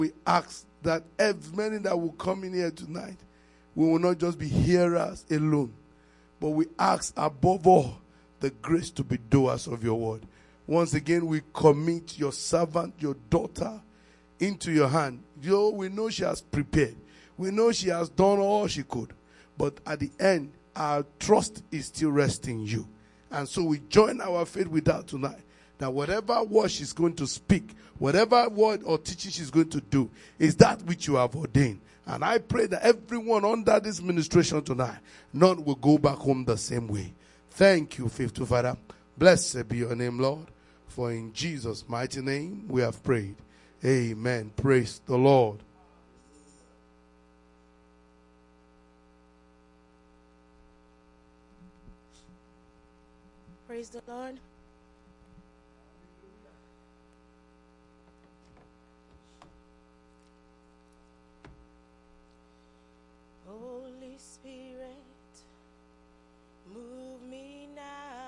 We ask that as many that will come in here tonight, we will not just be hearers alone, but we ask above all the grace to be doers of your word. Once again, we commit your servant, your daughter, into your hand. We know she has prepared. We know she has done all she could. But at the end, our trust is still resting in you. And so we join our faith with her tonight, that whatever word she's going to speak, whatever word or teaching she's going to do, is that which you have ordained. And I pray that everyone under this ministration tonight, none will go back home the same way. Thank you, faithful Father. Blessed be your name, Lord. For in Jesus' mighty name we have prayed. Amen. Praise the Lord. Praise the Lord. Holy Spirit, move me now.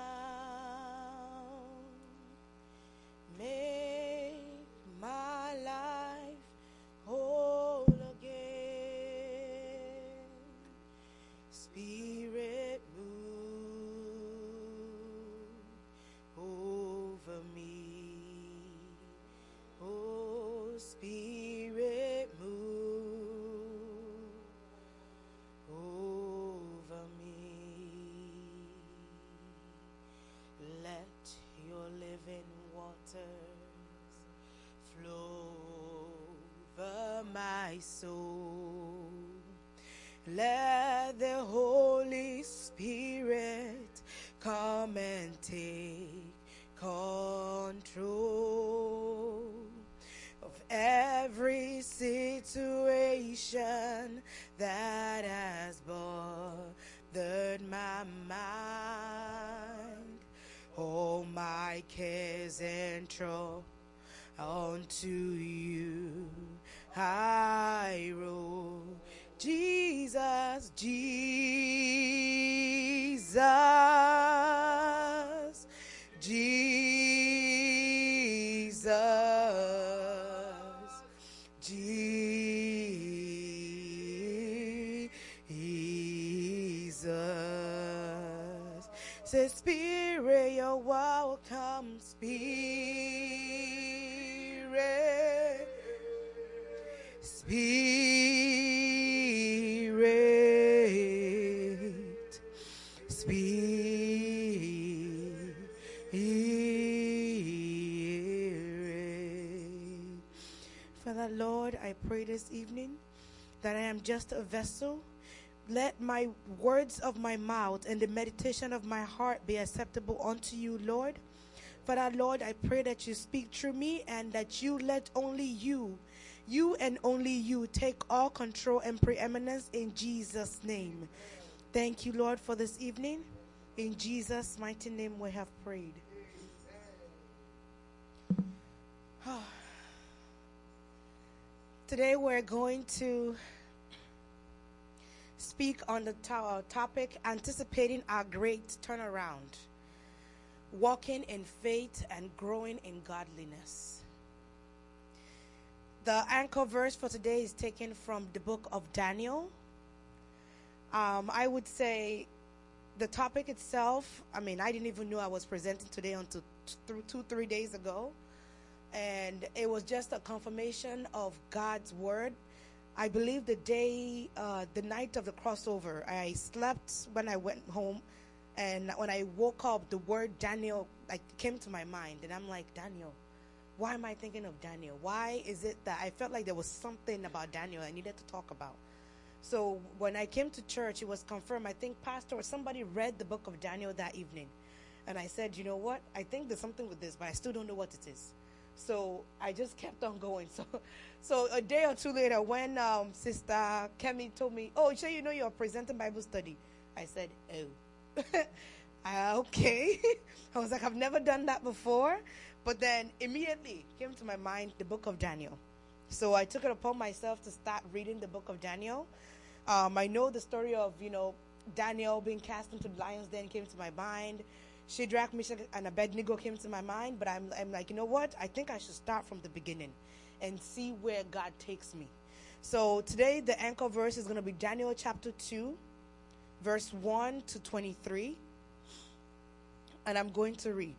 Make my life whole again. Spirit, move over me. Oh, Spirit, move over me. Let your living waters flow over my soul. Let the Holy Spirit come and take control of every situation that has bothered my mind. All my cares and trouble unto you I roll. Jesus, Jesus, Jesus, Jesus. Say, Spirit, you're welcome, Spirit, Spirit, Spirit. Father, Lord, I pray this evening that I am just a vessel. Let my words of my mouth and the meditation of my heart be acceptable unto you, Lord. Father, Lord, I pray that you speak through me and that you let only you and only you take all control and preeminence in Jesus' name. Thank you, Lord, for this evening. In Jesus' mighty name we have prayed. Today we're going to speak on the topic, anticipating our great turnaround, walking in faith and growing in godliness. The anchor verse for today is taken from the book of Daniel. I would say the topic itself, I didn't even know I was presenting today until 2-3 days ago. And it was just a confirmation of God's word. I believe the night of the crossover, I slept when I went home. And when I woke up, the word Daniel came to my mind. And I'm like, Daniel, why am I thinking of Daniel? Why is it that I felt like there was something about Daniel I needed to talk about? So when I came to church, it was confirmed. I think pastor or somebody read the book of Daniel that evening. And I said, you know what? I think there's something with this, but I still don't know what it is. So I just kept on going. So a day or two later, when Sister Kemi told me, oh, so you know you're presenting Bible study. I said, oh. Okay. I was like, I've never done that before. But then immediately came to my mind the book of Daniel. So I took it upon myself to start reading the book of Daniel. I know the story of, Daniel being cast into the lion's den came to my mind. Shadrach, Meshach, and Abednego came to my mind. But I'm like, you know what? I think I should start from the beginning and see where God takes me. So today the anchor verse is going to be Daniel chapter 2, verse 1 to 23. And I'm going to read.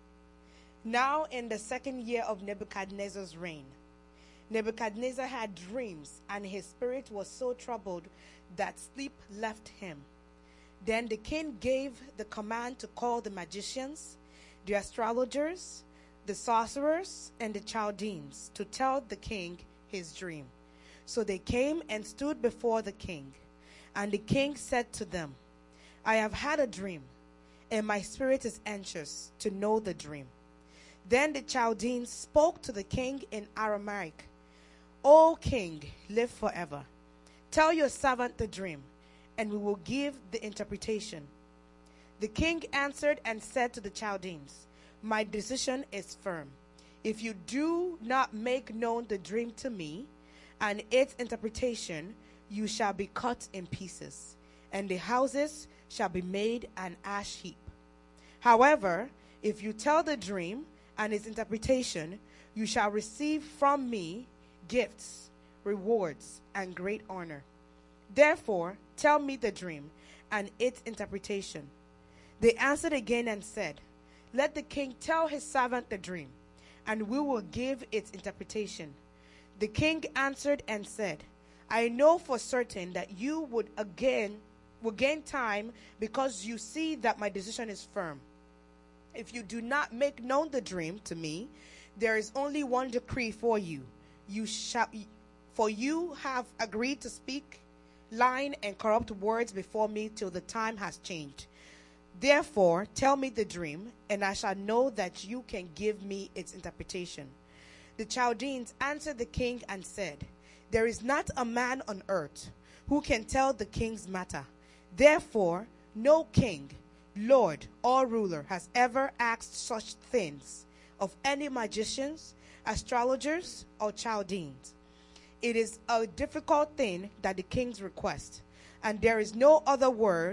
Now in the second year of Nebuchadnezzar's reign, Nebuchadnezzar had dreams, and his spirit was so troubled that sleep left him. Then the king gave the command to call the magicians, the astrologers, the sorcerers, and the Chaldeans to tell the king his dream. So they came and stood before the king. And the king said to them, I have had a dream, and my spirit is anxious to know the dream. Then the Chaldeans spoke to the king in Aramaic, O king, live forever. Tell your servant the dream, and we will give the interpretation. The king answered and said to the Chaldeans, my decision is firm. If you do not make known the dream to me and its interpretation, you shall be cut in pieces, and the houses shall be made an ash heap. However, if you tell the dream and its interpretation, you shall receive from me gifts, rewards, and great honor. Therefore, tell me the dream and its interpretation. They answered again and said, let the king tell his servant the dream, and we will give its interpretation. The king answered and said, I know for certain that you will gain time, because you see that my decision is firm. If you do not make known the dream to me, there is only one decree for you. For you have agreed to speak lying and corrupt words before me till the time has changed. Therefore, tell me the dream, and I shall know that you can give me its interpretation. The Chaldeans answered the king and said, there is not a man on earth who can tell the king's matter. Therefore, no king, lord, or ruler has ever asked such things of any magicians, astrologers, or Chaldeans. It is a difficult thing that the kings request, and there is no other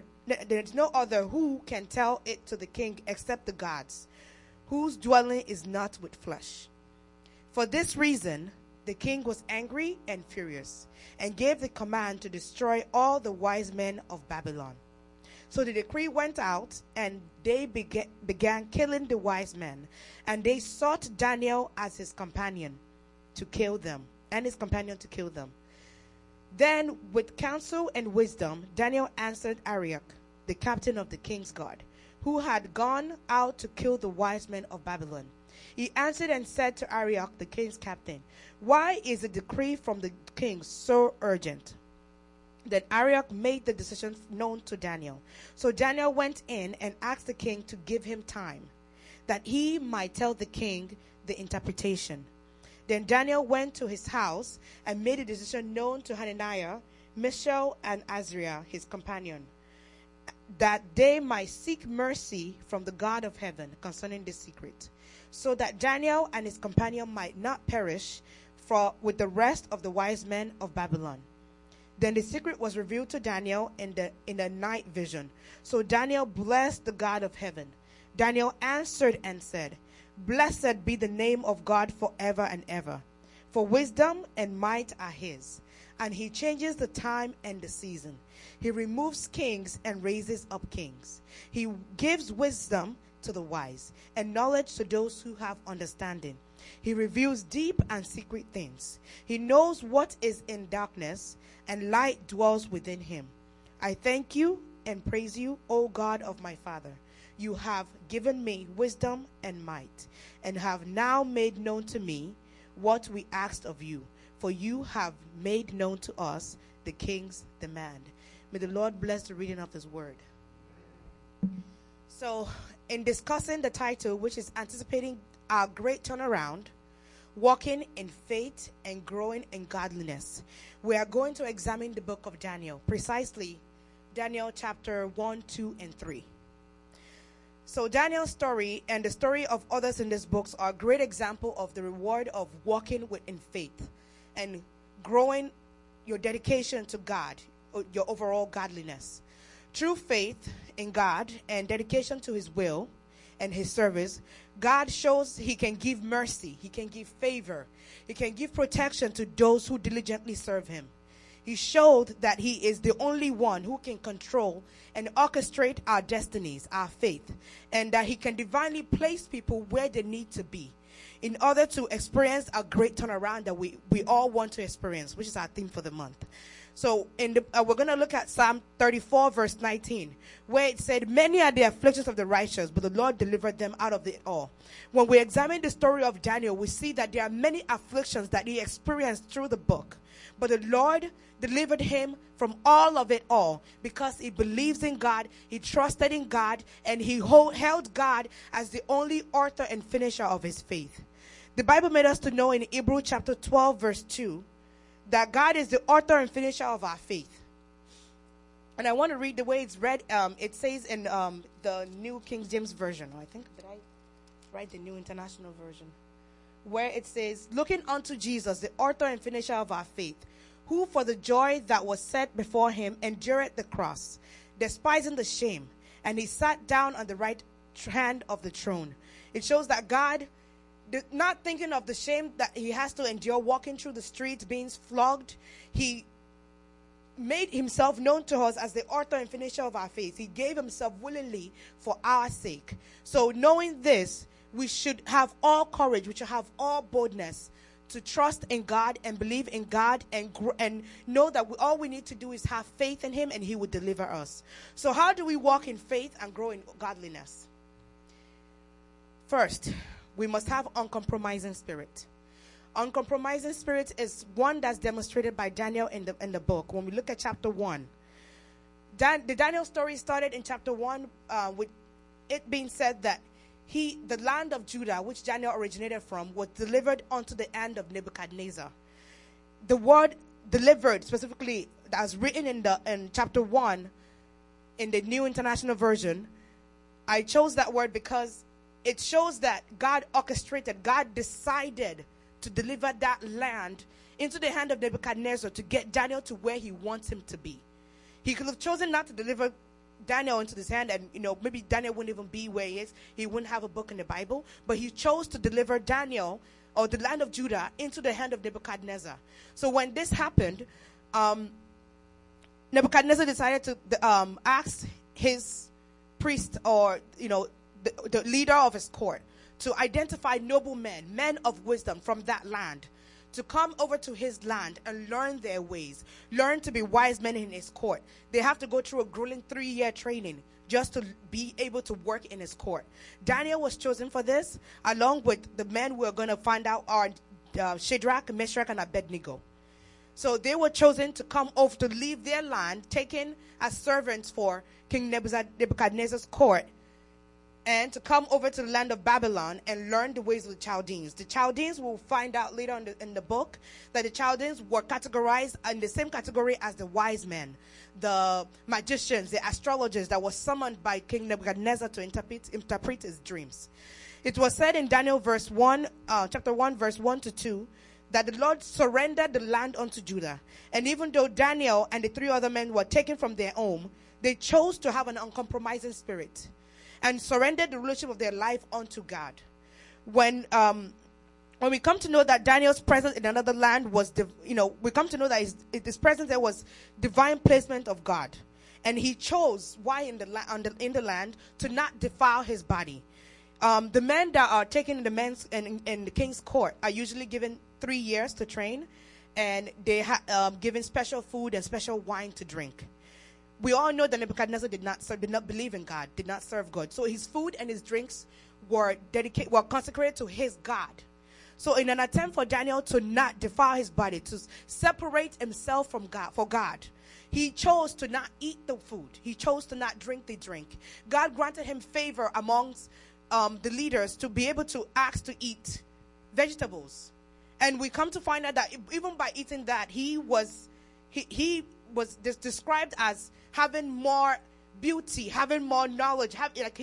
who can tell it to the king except the gods, whose dwelling is not with flesh. For this reason, the king was angry and furious, and gave the command to destroy all the wise men of Babylon. So the decree went out, and they began killing the wise men, and they sought Daniel as his companion to kill them, Then, with counsel and wisdom, Daniel answered Arioch, the captain of the king's guard, who had gone out to kill the wise men of Babylon. He answered and said to Arioch, the king's captain, why is the decree from the king so urgent? Then Arioch made the decision known to Daniel. So Daniel went in and asked the king to give him time, that he might tell the king the interpretation. Then Daniel went to his house and made a decision known to Hananiah, Mishael, and Azariah, his companion, that they might seek mercy from the God of heaven concerning this secret, so that Daniel and his companion might not perish with the rest of the wise men of Babylon. Then the secret was revealed to Daniel in the night vision. So Daniel blessed the God of heaven. Daniel answered and said, blessed be the name of God forever and ever. For wisdom and might are his, and he changes the time and the season. He removes kings and raises up kings. He gives wisdom to the wise and knowledge to those who have understanding. He reveals deep and secret things. He knows what is in darkness, and light dwells within him. I thank you and praise you, O God of my father. You have given me wisdom and might, and have now made known to me what we asked of you, for you have made known to us the king's demand. May the Lord bless the reading of his word. So, in discussing the title, which is anticipating our great turnaround, walking in faith and growing in godliness, we are going to examine the book of Daniel, precisely Daniel chapter 1, 2, and 3. So Daniel's story and the story of others in this book are a great example of the reward of walking in faith and growing your dedication to God, your overall godliness. True faith in God and dedication to his will and his service, God shows he can give mercy, he can give favor, he can give protection to those who diligently serve him. He showed that he is the only one who can control and orchestrate our destinies, our faith, and that he can divinely place people where they need to be in order to experience a great turnaround that we all want to experience, which is our theme for the month. So we're going to look at Psalm 34 verse 19, where it said, many are the afflictions of the righteous, but the Lord delivered them out of it all. When we examine the story of Daniel, we see that there are many afflictions that he experienced through the book. But the Lord delivered him from all of it all because he believes in God, he trusted in God, and he held God as the only author and finisher of his faith. The Bible made us to know in Hebrews chapter 12 verse 2 that God is the author and finisher of our faith. And I want to read the way it's read. It says in the New King James Version, or I think, did I write the New International Version? Where it says, looking unto Jesus, the author and finisher of our faith, who for the joy that was set before him endured the cross, despising the shame, and he sat down on the right hand of the throne. It shows that God, not thinking of the shame that he has to endure walking through the streets, being flogged, he made himself known to us as the author and finisher of our faith. He gave himself willingly for our sake. So knowing this, we should have all courage, we should have all boldness to trust in God and believe in God and know that all we need to do is have faith in him and he will deliver us. So how do we walk in faith and grow in godliness? First, we must have uncompromising spirit. Uncompromising spirit is one that's demonstrated by Daniel in the book. When we look at chapter 1, the Daniel story started in chapter 1 with it being said that the land of Judah, which Daniel originated from, was delivered unto the hand of Nebuchadnezzar. The word delivered, specifically, as written in chapter 1 in the New International Version, I chose that word because it shows that God orchestrated, God decided to deliver that land into the hand of Nebuchadnezzar to get Daniel to where he wants him to be. He could have chosen not to deliver Daniel into his hand, and maybe Daniel wouldn't even be where he is. He wouldn't have a book in the Bible, but he chose to deliver Daniel, or the land of Judah, into the hand of Nebuchadnezzar. So when this happened, Nebuchadnezzar decided to ask his priest, or the leader of his court, to identify noble men of wisdom from that land, to come over to his land and learn their ways, learn to be wise men in his court. They have to go through a grueling 3-year training just to be able to work in his court. Daniel was chosen for this, along with the men we're going to find out are Shadrach, Meshach, and Abednego. So they were chosen to come over to leave their land, taken as servants for King Nebuchadnezzar's court, and to come over to the land of Babylon and learn the ways of the Chaldeans. The Chaldeans, we'll find out later in the book, that the Chaldeans were categorized in the same category as the wise men, the magicians, the astrologers that were summoned by King Nebuchadnezzar to interpret his dreams. It was said in Daniel chapter 1, verse 1 to 2, that the Lord surrendered the land unto Judah. And even though Daniel and the 3 other men were taken from their home, they chose to have an uncompromising spirit and surrendered the rulership of their life unto God. When we come to know that Daniel's presence in another land was, we come to know that his presence there was divine placement of God, and he chose in the land to not defile his body. The men that are taken in the king's court are usually given 3 years to train, and they given special food and special wine to drink. We all know that Nebuchadnezzar did not believe in God, did not serve God. So his food and his drinks were consecrated to his God. So in an attempt for Daniel to not defile his body, to separate himself from God, for God, he chose to not eat the food. He chose to not drink the drink. God granted him favor amongst the leaders to be able to ask to eat vegetables. And we come to find out that even by eating that, he was described as having more beauty, having more knowledge.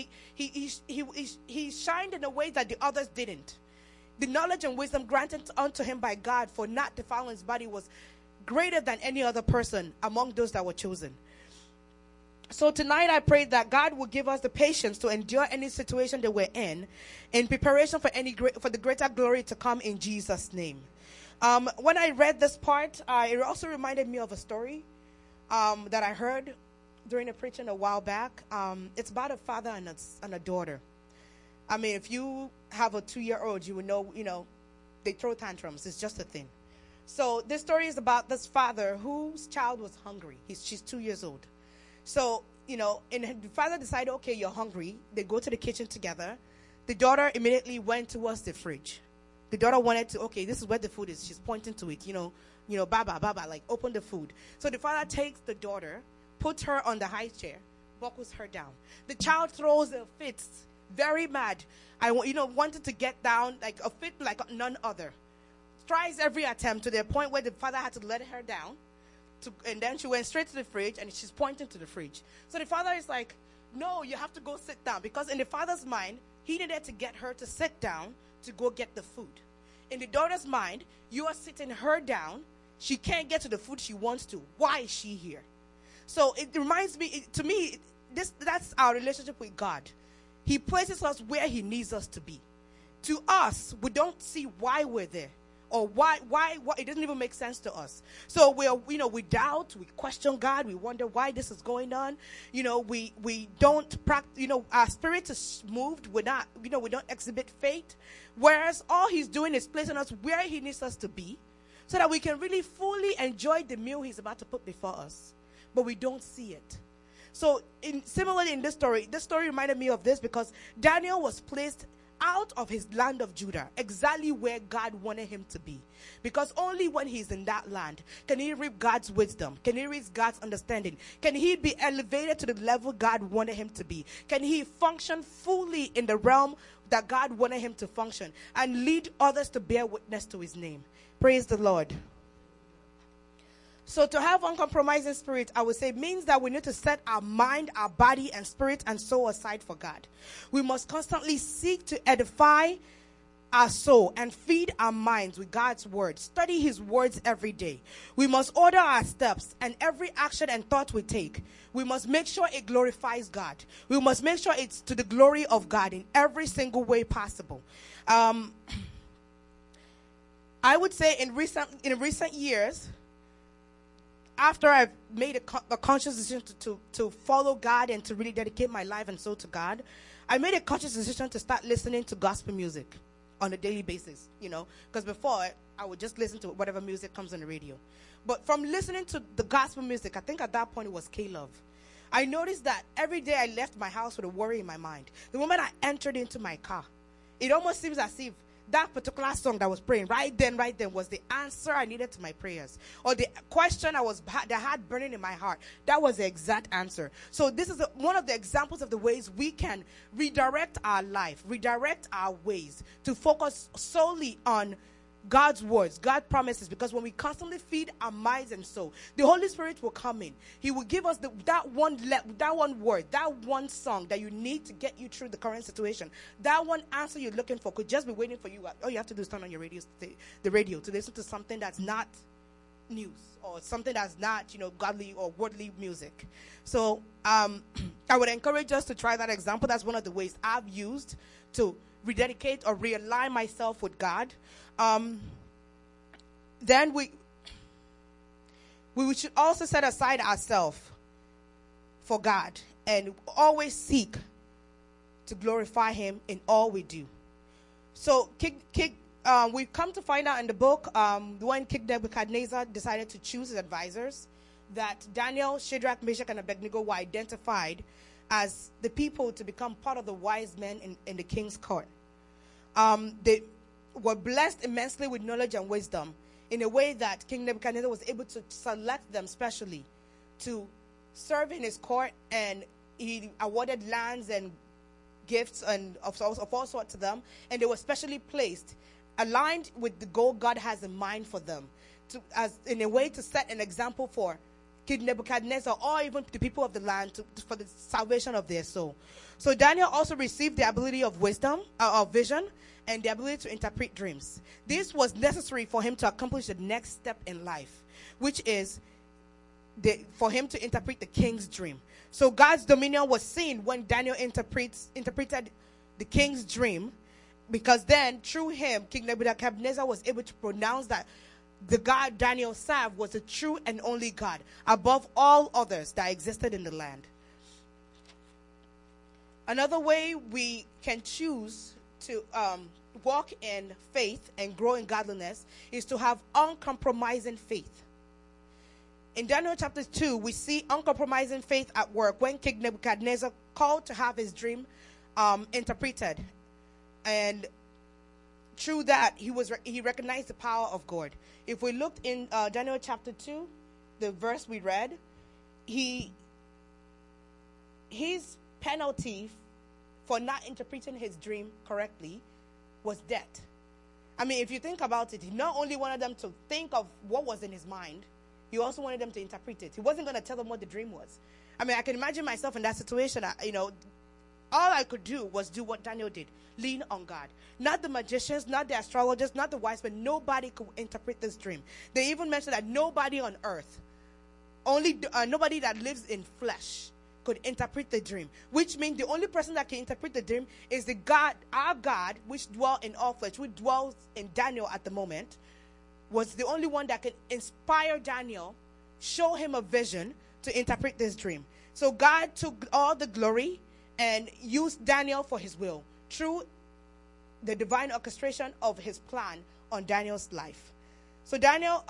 He shined in a way that the others didn't. The knowledge and wisdom granted unto him by God for not defiling his body was greater than any other person among those that were chosen. So tonight I pray that God will give us the patience to endure any situation that we're in preparation for for the greater glory to come in Jesus' name. When I read this part, it also reminded me of a story that I heard during a preaching a while back. It's about a father and a daughter. I mean, if you have a 2-year-old, you would know, they throw tantrums. It's just a thing. So this story is about this father whose child was hungry. She's 2 years old. So, and the father decided, okay, you're hungry. They go to the kitchen together. The daughter immediately went towards the fridge. The daughter wanted to, okay, this is where the food is. She's pointing to it, baba, like open the food. So the father takes the daughter, puts her on the high chair, buckles her down. The child throws a fit, very mad. Wanted to get down, like a fit like none other. Tries every attempt to the point where the father had to let her down. And then she went straight to the fridge, and she's pointing to the fridge. So the father is like, no, you have to go sit down. Because in the father's mind, he needed to get her to sit down to go get the food. In the daughter's mind, you are sitting her down. She can't get to the food she wants to. Why is she here? So it reminds me, that's our relationship with God. He places us where he needs us to be. To us, we don't see why we're there. Or why it doesn't even make sense to us. So we doubt, we question God, we wonder why this is going on. We don't practice, our spirit is moved, we don't exhibit faith. Whereas all he's doing is placing us where he needs us to be so that we can really fully enjoy the meal he's about to put before us. But we don't see it. So similarly in this story reminded me of this because Daniel was placed out of his land of Judah, exactly where God wanted him to be. Because only when he's in that land can he reap God's wisdom, can he reap God's understanding, can he be elevated to the level God wanted him to be, can he function fully in the realm that God wanted him to function and lead others to bear witness to his name. Praise the Lord. So to have uncompromising spirit, I would say, means that we need to set our mind, our body, and spirit and soul aside for God. We must constantly seek to edify our soul and feed our minds with God's word. Study his words every day. We must order our steps and every action and thought we take. We must make sure it glorifies God. We must make sure it's to the glory of God in every single way possible. I would say in recent years, after I've made a conscious decision to follow God and to really dedicate my life and soul to God, I made a conscious decision to start listening to gospel music on a daily basis, because before I would just listen to whatever music comes on the radio. But from listening to the gospel music, I think at that point it was K-Love. I noticed that every day I left my house with a worry in my mind. The moment I entered into my car, it almost seems as if that particular song that was praying right then was the answer I needed to my prayers, or the question that had burning in my heart. That was the exact answer. So this is one of the examples of the ways we can redirect our life, redirect our ways to focus solely on God's words, God's promises, because when we constantly feed our minds and soul, the Holy Spirit will come in. He will give us that one word, that one song that you need to get you through the current situation. That one answer you're looking for could just be waiting for you. All you have to do is turn on your radio, the radio, to listen to something that's not news or something that's not, godly or worldly music. So I would encourage us to try that example. That's one of the ways I've used to rededicate or realign myself with God. Then we should also set aside ourselves for God and always seek to glorify him in all we do. So we've come to find out in the book when King Nebuchadnezzar decided to choose his advisors, that Daniel, Shadrach, Meshach, and Abednego were identified as the people to become part of the wise men in the king's court. They were blessed immensely with knowledge and wisdom in a way that King Nebuchadnezzar was able to select them specially to serve in his court, and he awarded lands and gifts and of all sorts to them, and they were specially placed, aligned with the goal God has in mind for them, in a way to set an example for King Nebuchadnezzar or even the people of the land for the salvation of their soul. So Daniel also received the ability of wisdom, of vision, and the ability to interpret dreams. This was necessary for him to accomplish the next step in life, which is for him to interpret the king's dream. So God's dominion was seen when Daniel interpreted the king's dream, because then through him, King Nebuchadnezzar was able to pronounce that the God Daniel served was the true and only God above all others that existed in the land. Another way we can choose to walk in faith and grow in godliness is to have uncompromising faith. In Daniel chapter 2, we see uncompromising faith at work when King Nebuchadnezzar called to have his dream interpreted. And through that, he recognized the power of God. If we looked in Daniel chapter 2, the verse we read, his penalty for not interpreting his dream correctly was death. I mean, if you think about it, he not only wanted them to think of what was in his mind, he also wanted them to interpret it. He wasn't going to tell them what the dream was. I mean, I can imagine myself in that situation. All I could do was do what Daniel did. Lean on God. Not the magicians, not the astrologers, not the wise men. Nobody could interpret this dream. They even mentioned that nobody on earth, nobody that lives in flesh, could interpret the dream. Which means the only person that can interpret the dream is the God, our God, which dwells in all flesh, which dwells in Daniel at the moment, was the only one that could inspire Daniel, show him a vision to interpret this dream. So God took all the glory and used Daniel for his will through the divine orchestration of his plan on Daniel's life. So Daniel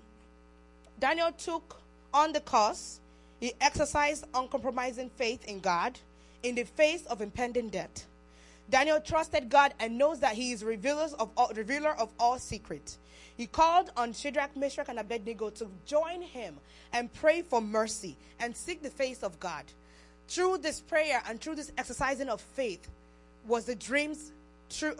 took on the course. He exercised uncompromising faith in God in the face of impending death. Daniel trusted God and knows that he is revealer of all secrets. He called on Shadrach, Meshach, and Abednego to join him and pray for mercy and seek the face of God. Through this prayer and through this exercising of faith was the dream's true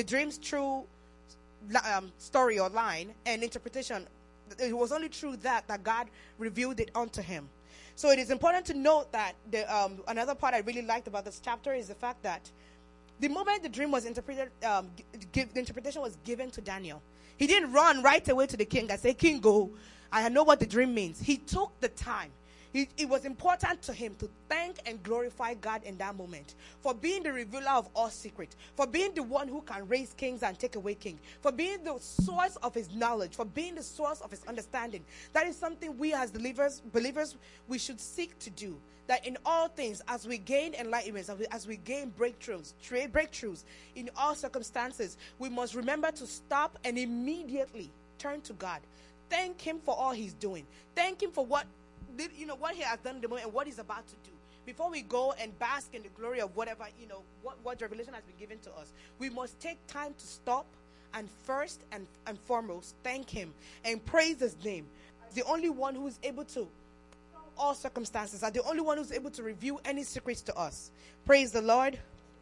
story or line and interpretation. It was only through that God revealed it unto him. So it is important to note that another part I really liked about this chapter is the fact that the moment the dream was interpreted, the interpretation was given to Daniel. He didn't run right away to the king and say, "King, go. I know what the dream means." He took the time. It was important to him to thank and glorify God in that moment for being the revealer of all secrets, for being the one who can raise kings and take away kings, for being the source of his knowledge, for being the source of his understanding. That is something we as believers, we should seek to do. That in all things, as we gain enlightenment, as we gain breakthroughs in all circumstances, we must remember to stop and immediately turn to God. Thank him for all he's doing. Thank him for what he has done in the moment and what he's about to do. Before we go and bask in the glory of whatever, what revelation has been given to us, we must take time to stop and first and foremost thank him and praise his name. The only one who is able to all circumstances, are the only one who's able to reveal any secrets to us. Praise the Lord.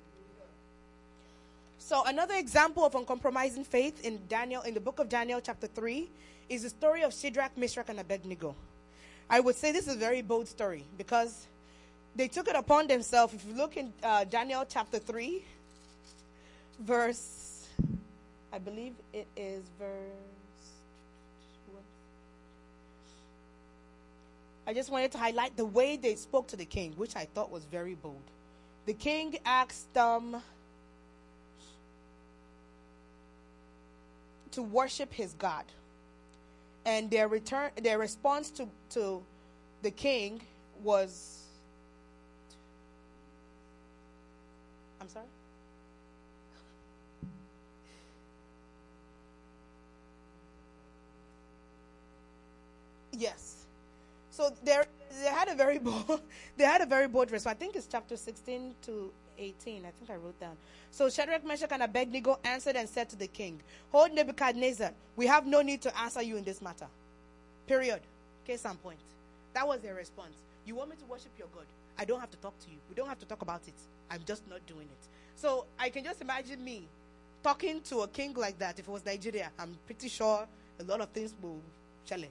So another example of uncompromising faith in the book of Daniel chapter 3 is the story of Shadrach, Meshach, and Abednego. I would say this is a very bold story because they took it upon themselves. If you look in Daniel chapter 3, verse, I believe it is verse, I just wanted to highlight the way they spoke to the king, which I thought was very bold. The king asked them to worship his God. And their response to the king was, I'm sorry? Yes. So they had a very bold response. I think it's chapter 16 to 18. I think I wrote down. So Shadrach, Meshach, and Abednego answered and said to the king, "Hold Nebuchadnezzar, we have no need to answer you in this matter." Period. Case and point. That was their response. You want me to worship your God? I don't have to talk to you. We don't have to talk about it. I'm just not doing it. So I can just imagine me talking to a king like that. If it was Nigeria, I'm pretty sure a lot of things will challenge.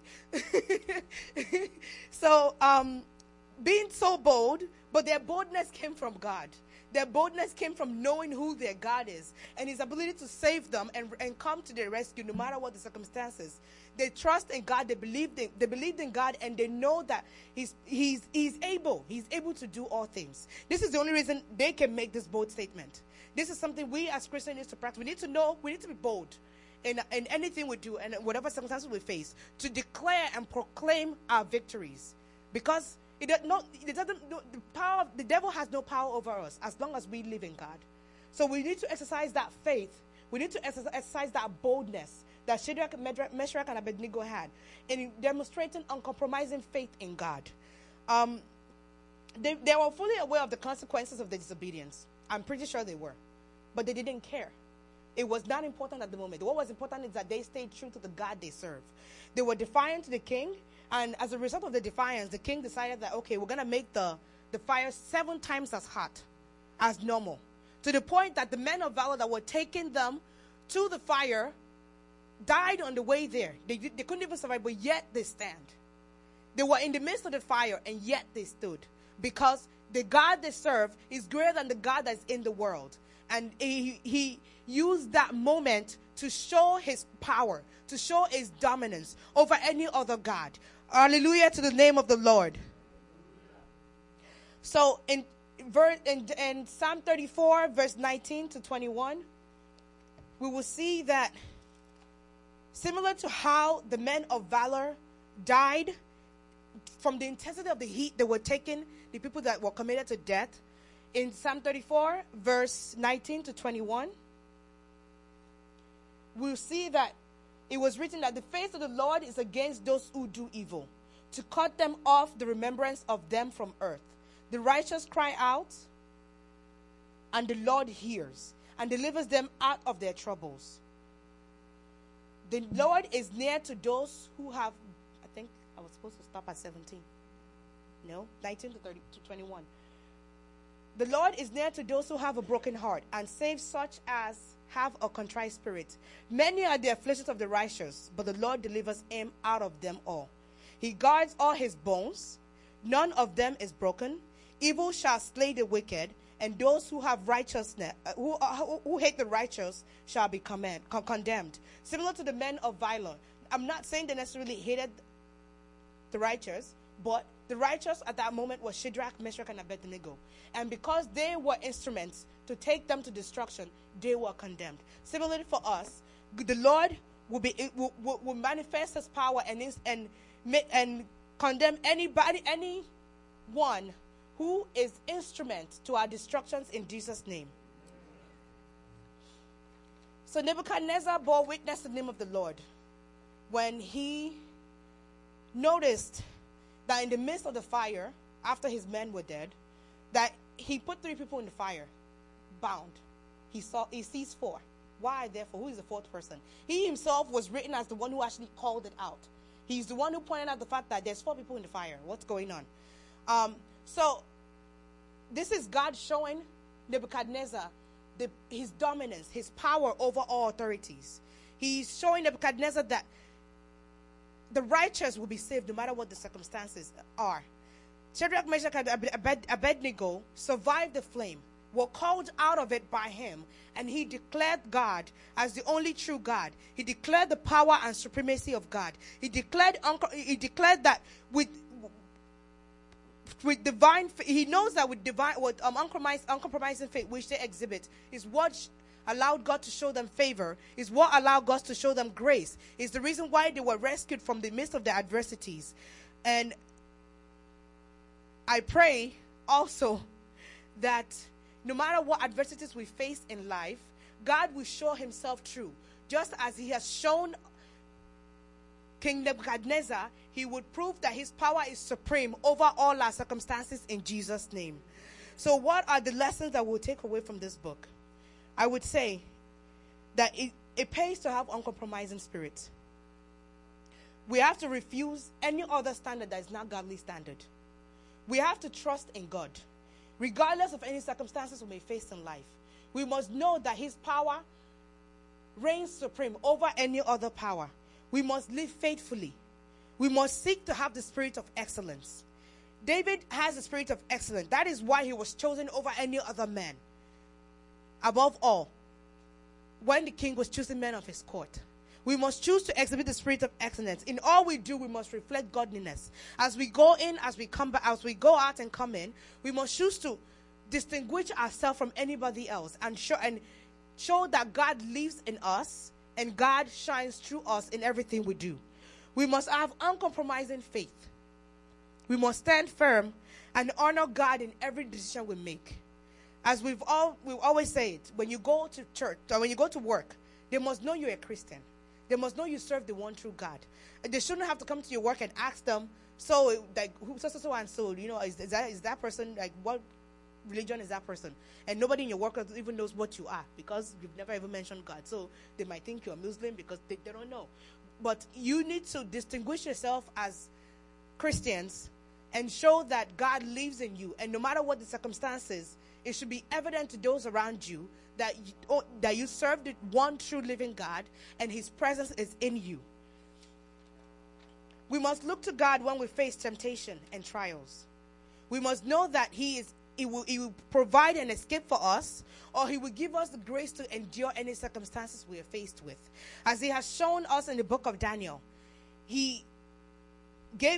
So being so bold, but their boldness came from God. Their boldness came from knowing who their God is and his ability to save them and come to their rescue no matter what the circumstances. They trust in God, they believed in God, and they know that he's able to do all things. This is the only reason they can make this bold statement. This is something we as Christians need to practice. We need to know, we need to be bold in anything we do and whatever circumstances we face, to declare and proclaim our victories. Because the devil has no power over us as long as we live in God. So we need to exercise that faith. We need to exercise that boldness that Shadrach, Meshach, and Abednego had in demonstrating uncompromising faith in God. They were fully aware of the consequences of their disobedience. I'm pretty sure they were. But they didn't care. It was not important at the moment. What was important is that they stayed true to the God they serve. They were defiant to the king, and as a result of the defiance, the king decided that, okay, we're going to make the fire 7 times as hot as normal, to the point that the men of valor that were taking them to the fire died on the way there. They couldn't even survive, but yet they stand. They were in the midst of the fire, and yet they stood, because the God they serve is greater than the God that's in the world. And he used that moment to show his power, to show his dominance over any other God. Hallelujah to the name of the Lord. So in Psalm 34, verse 19 to 21, we will see that similar to how the men of valor died from the intensity of the heat they were taking, the people that were committed to death, in Psalm 34, verse 19 to 21, we'll see that it was written that the face of the Lord is against those who do evil, to cut them off the remembrance of them from earth. The righteous cry out, and the Lord hears, and delivers them out of their troubles. The Lord is near to those who have, I think I was supposed to stop at 17. No, 19 to 21. The Lord is near to those who have a broken heart, and saves such as have a contrite spirit. Many are the afflictions of the righteous, but the Lord delivers him out of them all. He guards all his bones. None of them is broken. Evil shall slay the wicked, and those who have righteousness, who hate the righteous, shall be condemned. Similar to the men of valor. I'm not saying they necessarily hated the righteous, but the righteous at that moment was Shadrach, Meshach, and Abednego. And because they were instruments to take them to destruction, they were condemned. Similarly for us, the Lord will manifest his power and condemn anyone who is instrument to our destructions in Jesus' name. So Nebuchadnezzar bore witness to the name of the Lord when he noticed that in the midst of the fire, after his men were dead, that he put 3 people in the fire, bound. He sees 4. Why, therefore? Who is the 4th person? He himself was written as the one who actually called it out. He's the one who pointed out the fact that there's 4 people in the fire. What's going on? So this is God showing Nebuchadnezzar his dominance, his power over all authorities. He's showing Nebuchadnezzar that the righteous will be saved no matter what the circumstances are. Shadrach, Meshach, and Abednego survived the flame, were called out of it by him, and he declared God as the only true God. He declared the power and supremacy of God. He declared that with divine, he knows that with uncompromising faith which they exhibit is what allowed God to show them favor, is what allowed God to show them grace, is the reason why they were rescued from the midst of their adversities. And I pray also that no matter what adversities we face in life, God will show himself true. Just as he has shown King Nebuchadnezzar, he would prove that his power is supreme over all our circumstances in Jesus' name. So what are the lessons that we'll take away from this book? I would say that it pays to have uncompromising spirit. We have to refuse any other standard that is not godly standard. We have to trust in God, regardless of any circumstances we may face in life. We must know that his power reigns supreme over any other power. We must live faithfully. We must seek to have the spirit of excellence. David has a spirit of excellence. That is why he was chosen over any other man. Above all, when the king was choosing men of his court, we must choose to exhibit the spirit of excellence. In all we do, we must reflect godliness. As we go in, as we come back, as we go out and come in, we must choose to distinguish ourselves from anybody else and show that God lives in us and God shines through us in everything we do. We must have uncompromising faith. We must stand firm and honor God in every decision we make. As we always say it, when you go to church or when you go to work, they must know you're a Christian. They must know you serve the one true God. And they shouldn't have to come to your work and ask them, so and so, is that person, like, what religion is that person? And nobody in your work even knows what you are because you've never even mentioned God. So they might think you're Muslim because they don't know. But you need to distinguish yourself as Christians and show that God lives in you. And no matter what the circumstances, it should be evident to those around you that you serve the one true living God and his presence is in you. We must look to God when we face temptation and trials. We must know that he will provide an escape for us, or he will give us the grace to endure any circumstances we are faced with. As he has shown us in the book of Daniel, he gave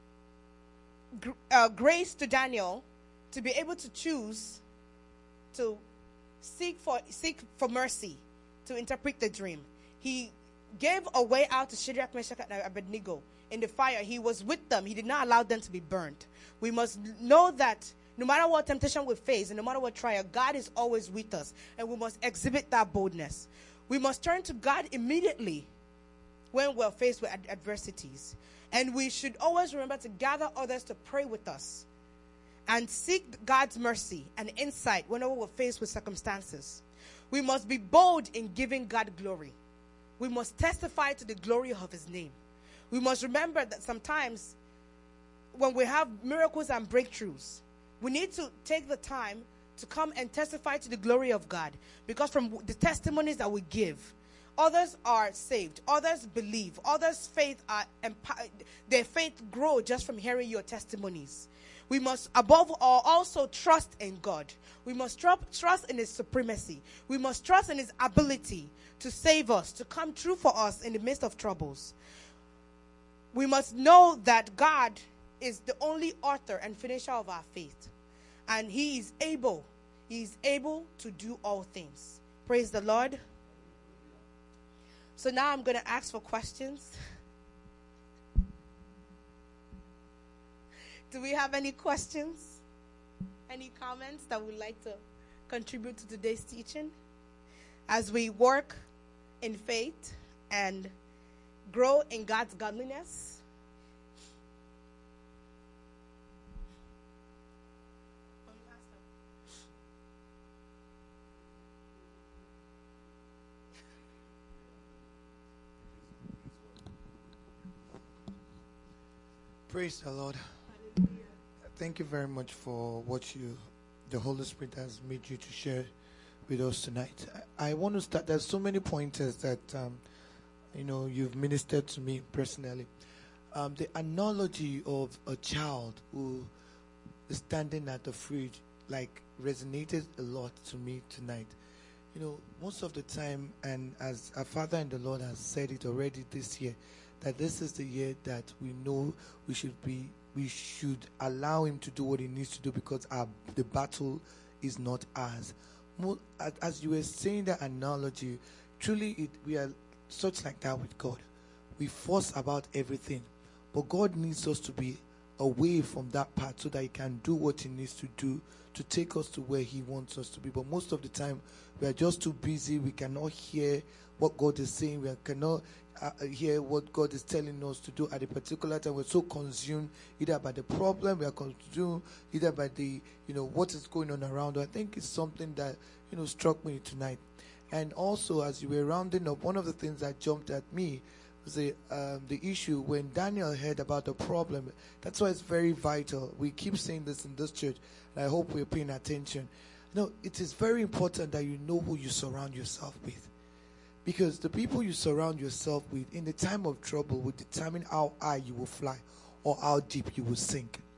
grace to Daniel to be able to choose to seek for mercy to interpret the dream. He gave a way out to Shadrach, Meshach, and Abednego in the fire. He was with them. He did not allow them to be burnt. We must know that no matter what temptation we face and no matter what trial, God is always with us, and we must exhibit that boldness. We must turn to God immediately when we're faced with adversities. And we should always remember to gather others to pray with us and seek God's mercy and insight whenever we're faced with circumstances. We must be bold in giving God glory. We must testify to the glory of his name. We must remember that sometimes when we have miracles and breakthroughs, we need to take the time to come and testify to the glory of God. Because from the testimonies that we give, others are saved, others believe, others' their faith grow just from hearing your testimonies. We must, above all, also trust in God. We must trust in his supremacy. We must trust in his ability to save us, to come through for us in the midst of troubles. We must know that God is the only author and finisher of our faith. And he is able to do all things. Praise the Lord. So now I'm going to ask for questions. Do we have any questions? Any comments that would like to contribute to today's teaching? As we work in faith and grow in God's godliness. Praise the Lord. Hallelujah. Thank you very much for what the Holy Spirit has made you to share with us tonight. I want to start. There's so many pointers that you've ministered to me personally. The analogy of a child who is standing at the fridge resonated a lot to me tonight. Most of the time, and as our Father in the Lord has said it already this year, that this is the year that we know we should allow him to do what he needs to do because the battle is not ours. As you were saying that analogy, truly we are such like that with God. We fuss about everything, but God needs us to be away from that part so that he can do what he needs to do to take us to where he wants us to be. But most of the time, we are just too busy. We cannot hear what God is saying. We cannot hear what God is telling us to do at a particular time. We're so consumed either by the problem, we are consumed either by the what is going on around us. I think it's something that struck me tonight. And also, as you were rounding up, one of the things that jumped at me was the issue when Daniel heard about the problem. That's why it's very vital. We keep saying this in this church, and I hope we're paying attention. It is very important that you know who you surround yourself with. Because the people you surround yourself with in the time of trouble will determine how high you will fly or how deep you will sink.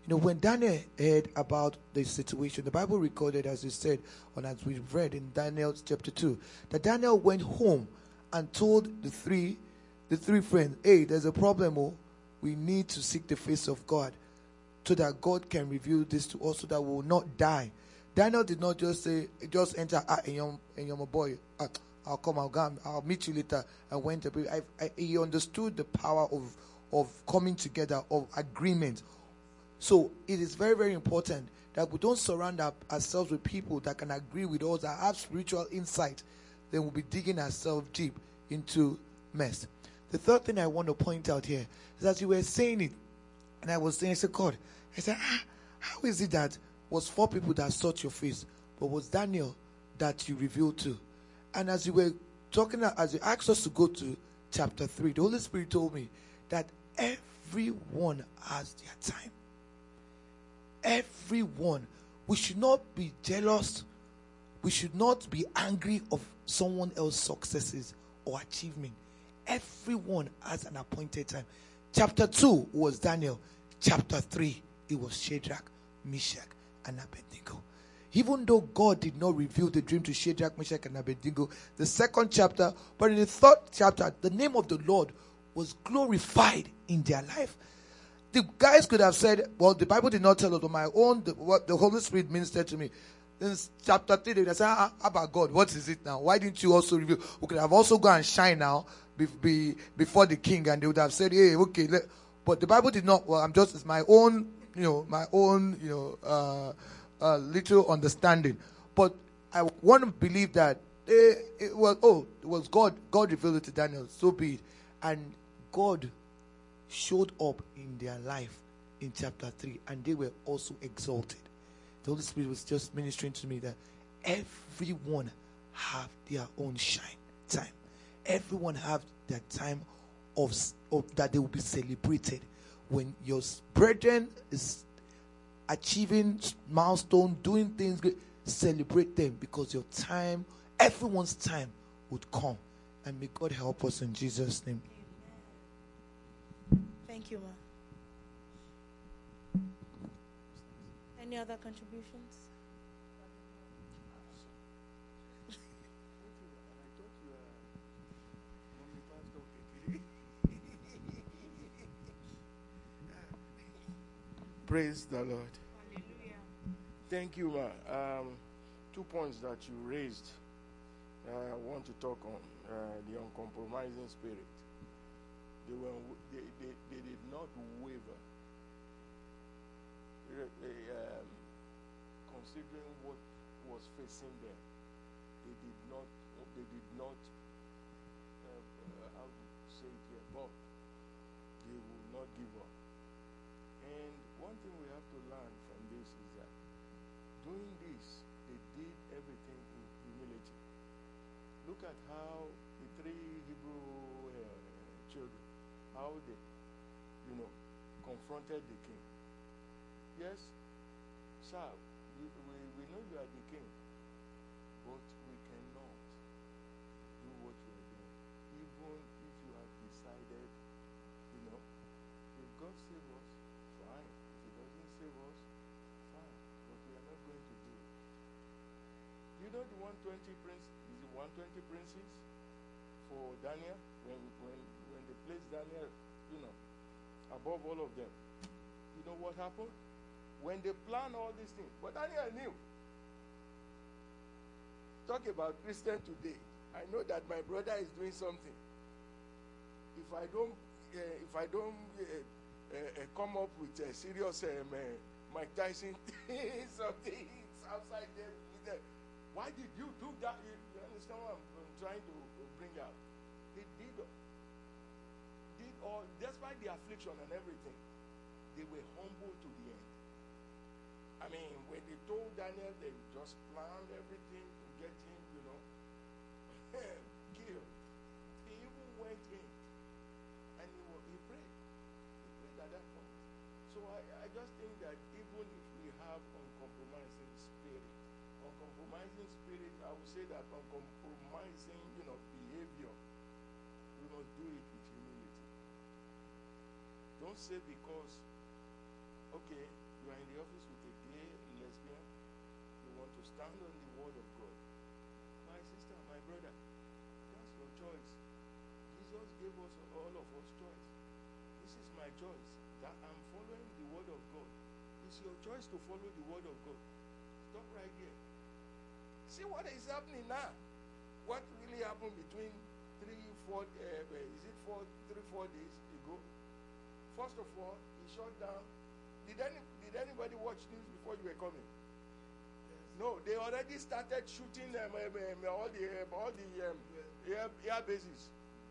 You know, when Daniel heard about the situation, the Bible recorded, as it said, and as we read in Daniel chapter 2, that Daniel went home and told the three friends, hey, there's a problem, oh, we need to seek the face of God so that God can reveal this to us so that we will not die. Daniel did not just say, just enter, and you're my boy, I'll come, I'll meet you later. And went to pray. He understood the power of coming together, of agreement. So it is very, very important that we don't surround ourselves with people that can agree with us, that have spiritual insight. Then we'll be digging ourselves deep into mess. The third thing I want to point out here is that you were saying it, and I was saying, I said, God, I said, how is it that was 4 people that sought your face, but was Daniel that you revealed to? And as you were talking, as you asked us to go to chapter 3, the Holy Spirit told me that everyone has their time. Everyone. We should not be jealous. We should not be angry of someone else's successes or achievement. Everyone has an appointed time. Chapter 2 was Daniel. Chapter 3, it was Shadrach, Meshach, and Abednego. Even though God did not reveal the dream to Shadrach, Meshach, and Abednego, the second chapter, but in the third chapter, the name of the Lord was glorified in their life. The guys could have said, well, the Bible did not tell us on my own, what the Holy Spirit ministered to me. In chapter 3, they would have said, how about God? What is it now? Why didn't you also reveal? We could have also gone and shine now before the king, and they would have said, hey, okay. But the Bible did not. Well, it's my own, little understanding. But I want to believe that it was God. God revealed it to Daniel. So be it. And God showed up in their life in chapter 3, and they were also exalted. The Holy Spirit was just ministering to me that everyone have their own shine time. Everyone have their time of that they will be celebrated. When your brethren is achieving milestone, doing things great, celebrate them, because your time, everyone's time would come. And may God help us in Jesus' name. Thank you, Ma. Any other contributions? Praise the Lord. Hallelujah. Thank you, Ma. 2 points that you raised. I want to talk on the uncompromising spirit. They did not waver. Considering what was facing them, they did not. How to say it here? But they will not give up. And one thing we have to learn from this is that doing this, they did everything in humility. Look at how the 3 Hebrew children, how they, confronted the king. Yes, sir, we know you are the king, but we cannot do what you are doing. Even if you have decided, if God save us, fine. If He doesn't save us, fine. But we are not going to do it. You know the 120 princes for Daniel? When they placed Daniel, above all of them. You know what happened? When they planned all these things, but Daniel knew. Talk about Christian today. I know that my brother is doing something. If I don't come up with a serious Mike Tyson something outside there. Why did you do that? You understand what I'm trying to bring out? They did all, despite the affliction and everything, they were humble to the end. I mean, when they told Daniel, they just planned everything to get him, killed. He even went in and he prayed. He prayed at that point. So I just think that even if we have uncompromising spirit, I would say that uncompromising, behavior, we must do it with humility. Don't say because, okay, you You are in the office with a gay lesbian. You want to stand on the word of God. My sister, my brother, that's your choice. Jesus gave us all of us choice. This is my choice. That I'm following the word of God. It's your choice to follow the word of God. Stop right here. See what is happening now. What really happened between 3-4 days ago? First of all, he shut down. Did anybody watch news before you were coming? Yes. No, they already started shooting all the air bases.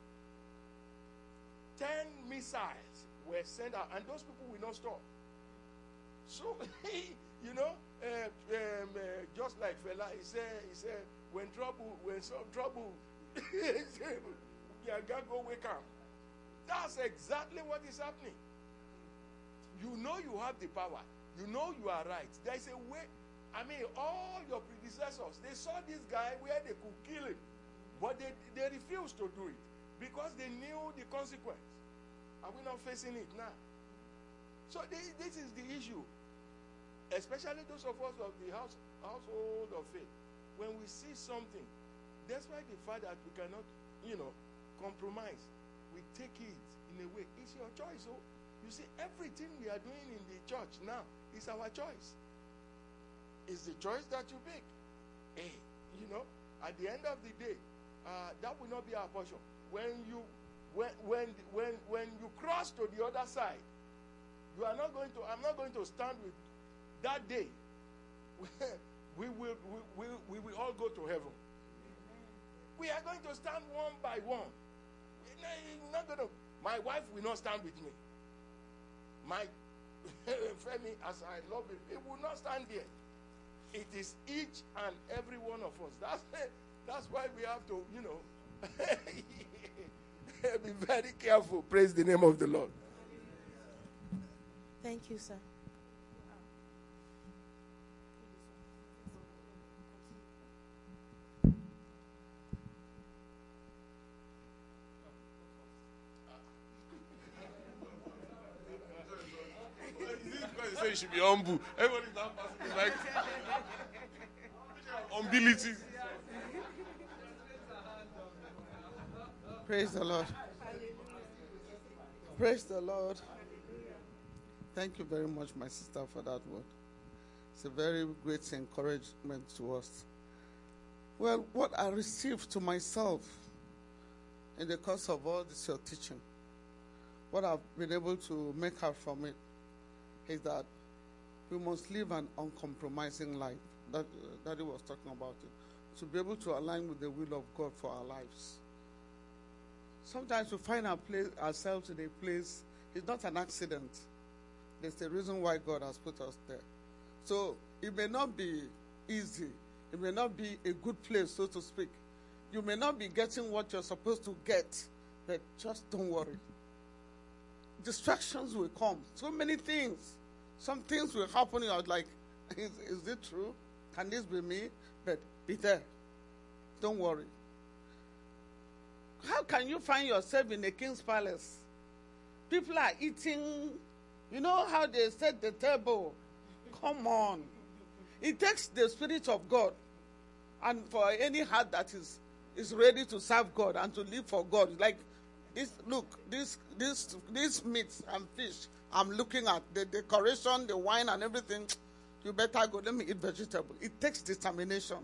10 missiles were sent out, and those people will not stop. So, you know, just like Fela, he said, when some trouble, you gotta go wake up. That's exactly what is happening. You know you have the power. You know you are right. There is a way. I mean, all your predecessors, they saw this guy where they could kill him, but they refused to do it because they knew the consequence. Are we not facing it now? So this is the issue. Especially those of us of the household of faith. When we see something, despite the fact that we cannot, compromise, we take it in a way. It's your choice. So you see, everything we are doing in the church now is our choice. It's the choice that you make. Hey, at the end of the day, that will not be our portion. When you cross to the other side, I'm not going to stand with that day. we will all go to heaven. We are going to stand one by one. My wife will not stand with me. My Femi, as I love him, he will not stand there. It is each and every one of us. That's why we have to, be very careful. Praise the name of the Lord. Thank you, sir. So you should be humble. Everybody's now passing the mic. Humility. Praise the Lord. Praise the Lord. Thank you very much, my sister, for that word. It's a very great encouragement to us. Well, what I received to myself in the course of all this your teaching, what I've been able to make out from it is that we must live an uncompromising life. Daddy was talking about it. To be able to align with the will of God for our lives. Sometimes we find ourselves in a place, it's not an accident. There's a reason why God has put us there. So it may not be easy. It may not be a good place, so to speak. You may not be getting what you're supposed to get, but just don't worry. Distractions will come. So many things. Some things will happen. You're like, is it true? Can this be me? But be there. Don't worry. How can you find yourself in a king's palace? People are eating. You know how they set the table? Come on. It takes the Spirit of God. And for any heart that is ready to serve God and to live for God. Like, this meat and fish I'm looking at, the decoration, the wine and everything, you better go, let me eat vegetable. It takes determination.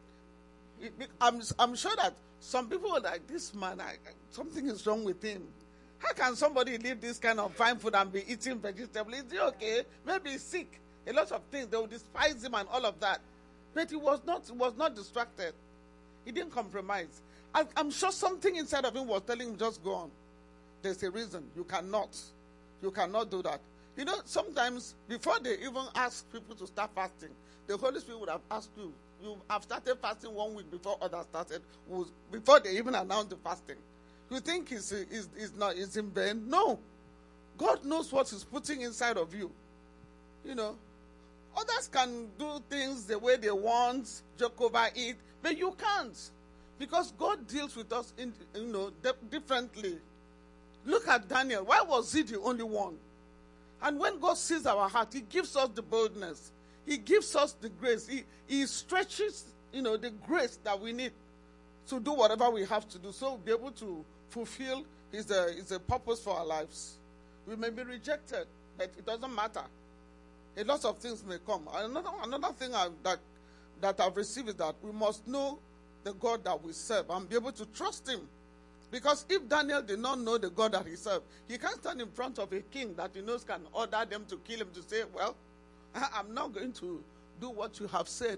I'm sure that some people are like, this man, something is wrong with him. How can somebody leave this kind of fine food and be eating vegetable? Is he okay? Maybe he's sick. A lot of things. They will despise him and all of that. But he was not distracted. He didn't compromise. I'm sure something inside of him was telling him, just go on. There's a reason. You cannot do that. You know, sometimes before they even ask people to start fasting, the Holy Spirit would have asked you. You have started fasting 1 week before others started, before they even announced the fasting. You think it's in vain? No. God knows what He's putting inside of you. You know, others can do things the way they want, joke over it, but you can't, because God deals with us differently. Look at Daniel. Why was he the only one? And when God sees our heart, He gives us the boldness. He gives us the grace. He stretches, the grace that we need to do whatever we have to do, so we'll be able to fulfill His purpose for our lives. We may be rejected, but it doesn't matter. A lot of things may come. Another thing that I've received is that we must know the God that we serve and be able to trust Him. Because if Daniel did not know the God that he served, he can't stand in front of a king that he knows can order them to kill him to say, well, I'm not going to do what you have said.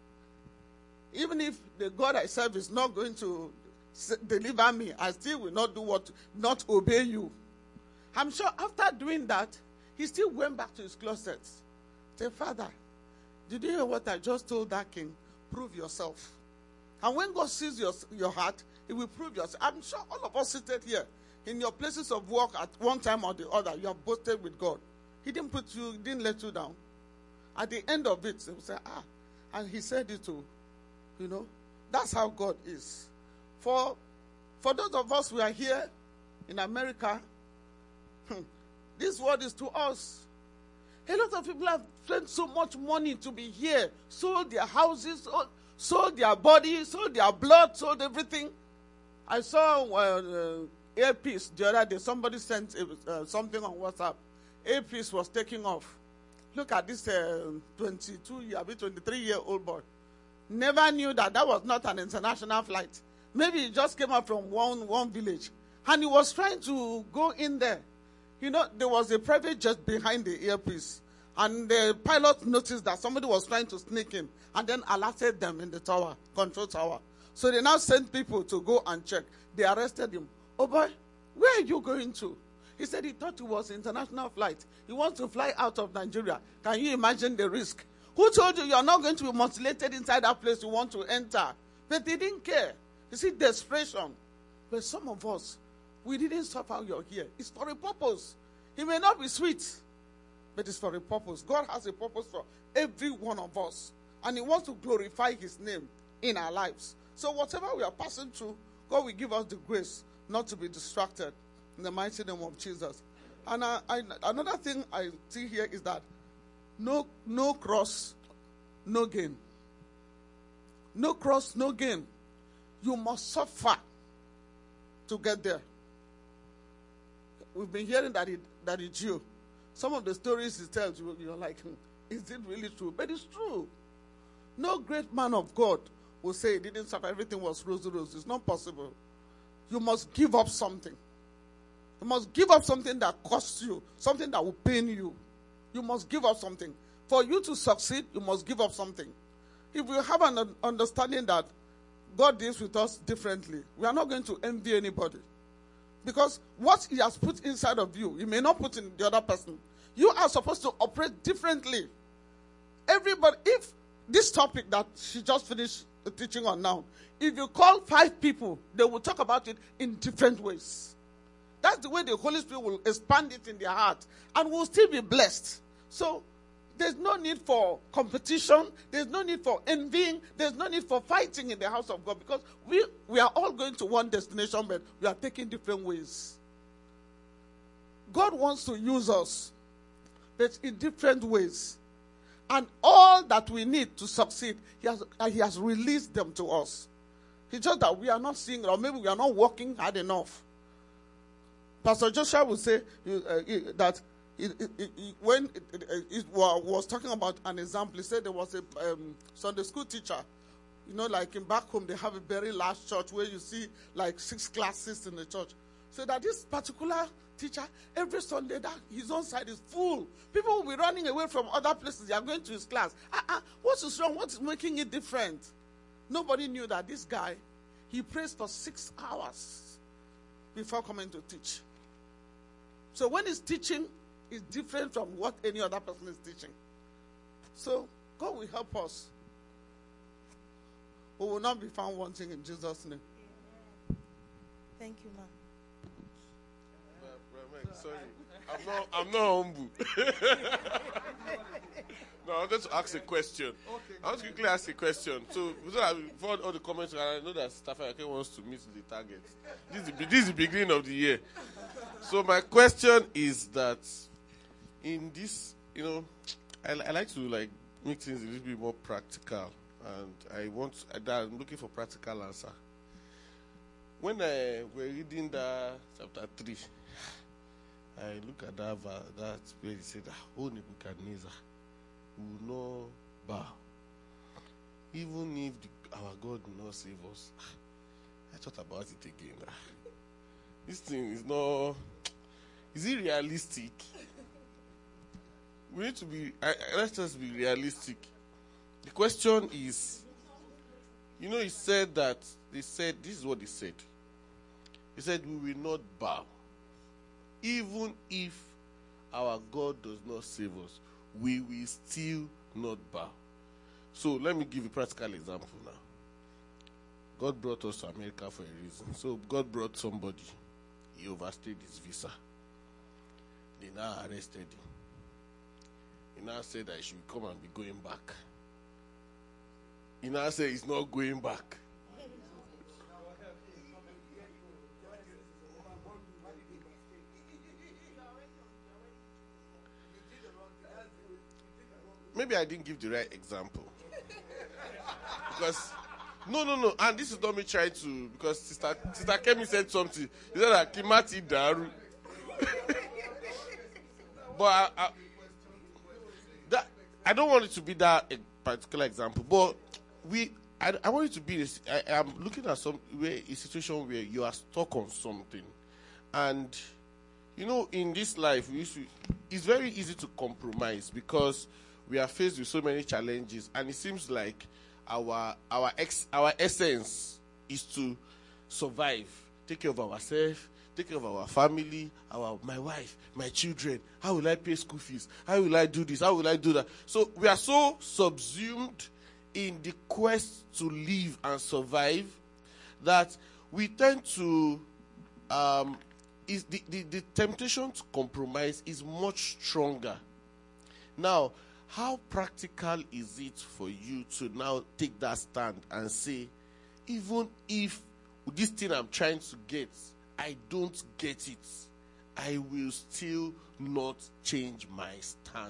Even if the God I serve is not going to deliver me, I still will not obey you. I'm sure after doing that, he still went back to his closet. Say, Father, did you hear what I just told that king? Prove yourself. And when God sees your heart, He will prove yourself. I'm sure all of us seated here, in your places of work at one time or the other, you have boasted with God. He didn't let you down. At the end of it, they will say, and He said it too. That's how God is. For those of us who are here in America, this word is to us. A lot of people have spent so much money to be here, sold their houses, sold their body, sold their blood, sold everything. I saw Earpiece the other day. Somebody sent something on WhatsApp. Earpiece was taking off. Look at this 23-year-old boy. Never knew that was not an international flight. Maybe he just came up from one village. And he was trying to go in there. There was a private jet behind the Earpiece. And the pilot noticed that somebody was trying to sneak in. And then alerted them in the control tower. So they now sent people to go and check. They arrested him. Oh boy, where are you going to? He said he thought it was an international flight. He wants to fly out of Nigeria. Can you imagine the risk? Who told you are not going to be mutilated inside that place you want to enter? But they didn't care. You see, desperation. But some of us, we didn't suffer you're here. It's for a purpose. It may not be sweet, but it's for a purpose. God has a purpose for every one of us. And He wants to glorify His name in our lives. So whatever we are passing through, God will give us the grace not to be distracted in the mighty name of Jesus. And another thing I see here is that no cross, no gain. No cross, no gain. You must suffer to get there. We've been hearing that it's you. Some of the stories he tells you, you're like, is it really true? But it's true. No great man of God will say he didn't suffer, everything was rosy. It's not possible. You must give up something. You must give up something that costs you, something that will pain you. You must give up something. For you to succeed, you must give up something. If we have an understanding that God deals with us differently, we are not going to envy anybody. Because what He has put inside of you, He may not put in the other person. You are supposed to operate differently. Everybody, if this topic that she just finished teaching on now, if you call 5 people, they will talk about it in different ways. That's the way the Holy Spirit will expand it in their heart and will still be blessed. So there's no need for competition. There's no need for envying. There's no need for fighting in the house of God, because we are all going to one destination, but we are taking different ways. God wants to use us, but in different ways. And all that we need to succeed, He has released them to us. It's just that we are not seeing it, or maybe we are not working hard enough. Pastor Joshua would say that when it was talking about an example, he said there was a Sunday school teacher. Like in back home, they have a very large church where you see like 6 classes in the church. So that this particular teacher, every Sunday, that his own side is full. People will be running away from other places. They are going to his class. What is wrong? What is making it different? Nobody knew that this guy, he prays for 6 hours before coming to teach. So when he's teaching, it's different from what any other person is teaching. So God will help us. We will not be found wanting in Jesus' name. Thank you, ma'am. Sorry, I'm not humble. No, I wanted to ask a question. Okay. I want to quickly ask a question. So before all the comments, I know that Stafford wants to meet the target. This is the beginning of the year. So my question is that in this, I like to like make things a little bit more practical, and I'm looking for practical answer. When we're reading the chapter 3, I look at that where he said, "Oh, Nebuchadnezzar will not bow, even if our God will not save us." I thought about it again. This thing is not. Is it realistic? We need to be. Let's just be realistic. The question is, he said that. They said this is what he said. He said, "We will not bow, even if our God does not save us. We will still not bow." So let me give a practical example now. God brought us to America for a reason. So God brought somebody. He overstayed his visa. They now arrested him. He now said that he should come and be going back. He now said he's not going back. Maybe I didn't give the right example. Because, no. And this is not me trying to, because Sister Kemi said something. He said that Kimati Daru. But I don't want it to be that a particular example. But I want it to be this. I'm looking at a situation where you are stuck on something. And, in this life, it's very easy to compromise because we are faced with so many challenges, and it seems like our essence is to survive, take care of ourselves, take care of our family, my wife, my children. How will I pay school fees? How will I do this? How will I do that? So we are so subsumed in the quest to live and survive that we tend to the temptation to compromise is much stronger. Now, how practical is it for you to now take that stand and say, even if this thing I'm trying to get, I don't get it, I will still not change my stand?